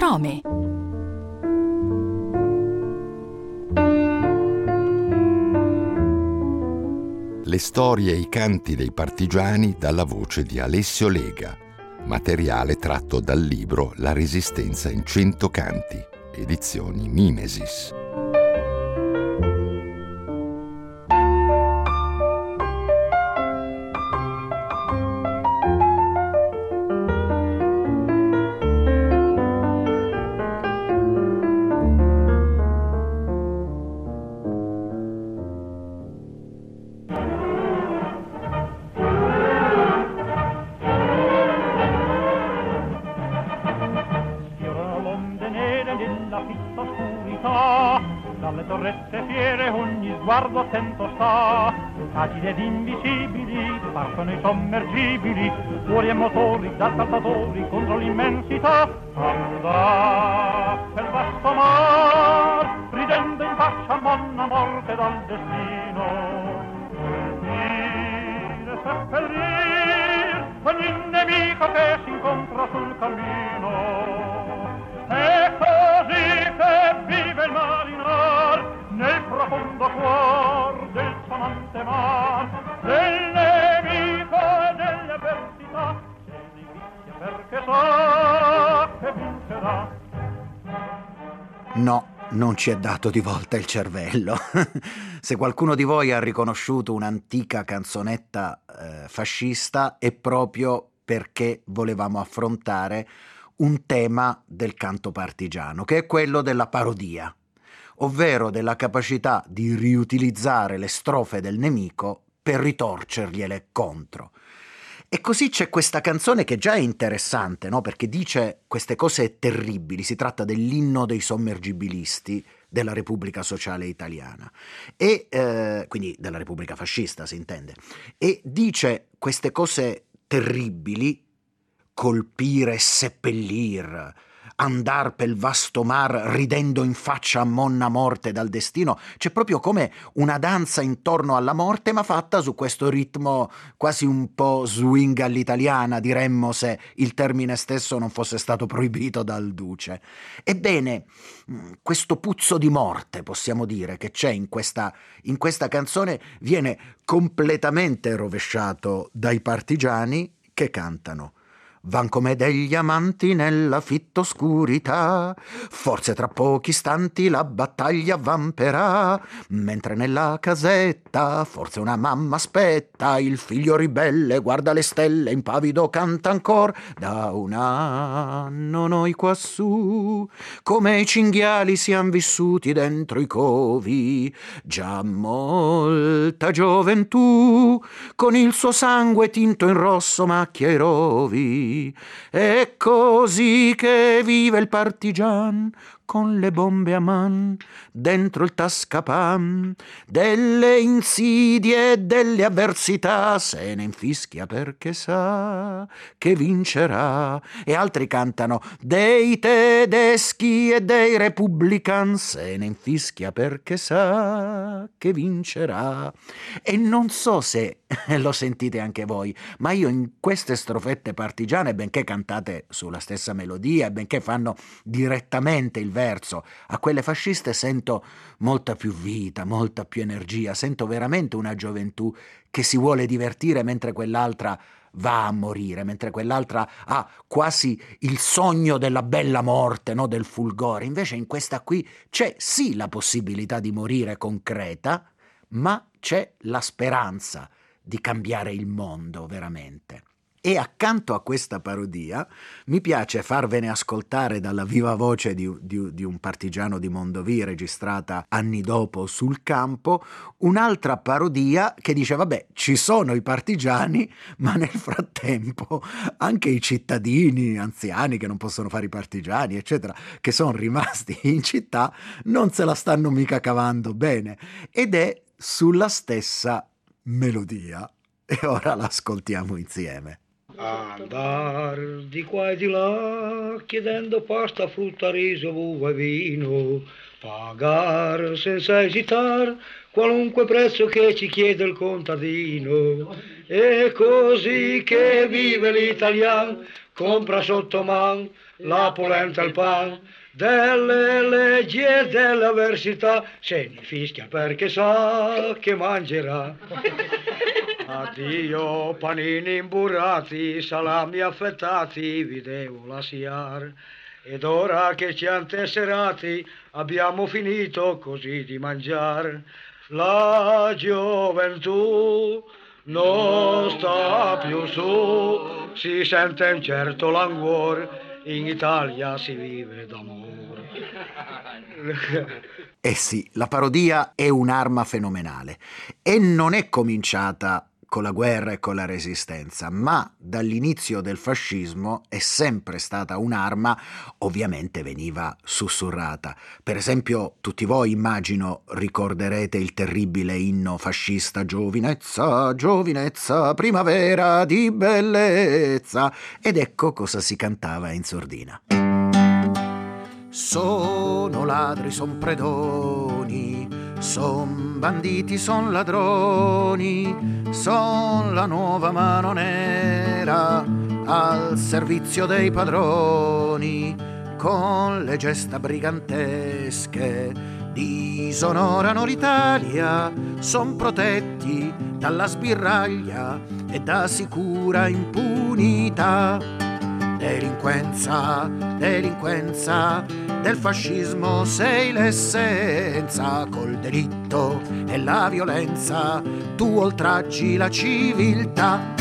nome. Le storie e i canti dei partigiani dalla voce di Alessio Lega, materiale tratto dal libro La Resistenza in 100 canti, edizioni Mimesis. Dalle torrette fiere ogni sguardo attento sta, agili ed invisibili partono i sommergibili, fuori e motori da saltatori contro l'immensità. Andà per vasto mar, ridendo in faccia a monna morte dal destino, colpire, seppellir ogni nemico che si incontra sul cammino. E così che vive il marinar nel profondo cuor del suo amante mar, del nemico e delle avversità, se ne invidia perché sa che vincerà. No, non ci è dato di volta il cervello. Se qualcuno di voi ha riconosciuto un'antica canzonetta fascista è proprio perché volevamo affrontare un tema del canto partigiano, che è quello della parodia, ovvero della capacità di riutilizzare le strofe del nemico per ritorcergliele contro. E così c'è questa canzone che già è interessante, no? Perché dice queste cose terribili, si tratta dell'inno dei sommergibilisti della Repubblica Sociale Italiana, e quindi della Repubblica Fascista si intende, e dice queste cose terribili: colpire e seppellir, andar pel vasto mar ridendo in faccia a monna morte dal destino. C'è proprio come una danza intorno alla morte, ma fatta su questo ritmo quasi un po' swing all'italiana, diremmo, se il termine stesso non fosse stato proibito dal duce. Ebbene, questo puzzo di morte, possiamo dire, che c'è in questa canzone viene completamente rovesciato dai partigiani, che cantano: van come degli amanti nella fitta oscurità, forse tra pochi istanti la battaglia avvamperà, mentre nella casetta forse una mamma aspetta, il figlio ribelle guarda le stelle, impavido canta ancor. Da un anno noi quassù come i cinghiali siam vissuti dentro i covi, già molta gioventù con il suo sangue tinto in rosso macchia i rovi. È così che vive il partigian con le bombe a man dentro il tascapan, delle insidie e delle avversità se ne infischia perché sa che vincerà. E altri cantano: dei tedeschi e dei repubblican se ne infischia perché sa che vincerà. E non so se lo sentite anche voi, ma io in queste strofette partigiane, benché cantate sulla stessa melodia e benché fanno direttamente il verso a quelle fasciste, sento molta più vita, molta più energia, sento veramente una gioventù che si vuole divertire mentre quell'altra va a morire, mentre quell'altra ha quasi il sogno della bella morte, no? Del fulgore. Invece in questa qui c'è sì la possibilità di morire concreta, ma c'è la speranza di cambiare il mondo veramente. E accanto a questa parodia mi piace farvene ascoltare dalla viva voce di un partigiano di Mondovì, registrata anni dopo sul campo, un'altra parodia che dice: vabbè, ci sono i partigiani, ma nel frattempo anche i cittadini anziani che non possono fare i partigiani, eccetera, che sono rimasti in città, non se la stanno mica cavando bene. Ed è sulla stessa melodia. E ora l'ascoltiamo insieme. Andar di qua e di là chiedendo pasta, frutta, riso, uva e vino, pagar senza esitare qualunque prezzo che ci chiede il contadino. È così che vive l'italiano compra sotto man la polenta e il pan, delle leggi e delle avversità, se ne fischia perché sa che mangerà. Addio panini imburrati, salami affettati, vi devo lasciar. Ed ora che ci han tesserati, abbiamo finito così di mangiar. La gioventù non sta più su, si sente un certo languor, in Italia si vive d'amore. Eh sì, la parodia è un'arma fenomenale e non è cominciata con la guerra e con la resistenza, ma dall'inizio del fascismo è sempre stata un'arma, ovviamente veniva sussurrata. Per esempio, tutti voi immagino ricorderete il terribile inno fascista Giovinezza, giovinezza, primavera di bellezza, ed ecco cosa si cantava in sordina. Sono ladri, son predoni, son banditi, son ladroni, son la nuova mano nera al servizio dei padroni, con le gesta brigantesche disonorano l'Italia, son protetti dalla sbirraglia e da sicura impunità. Delinquenza, delinquenza, del fascismo sei l'essenza, col delitto e la violenza tu oltraggi la civiltà.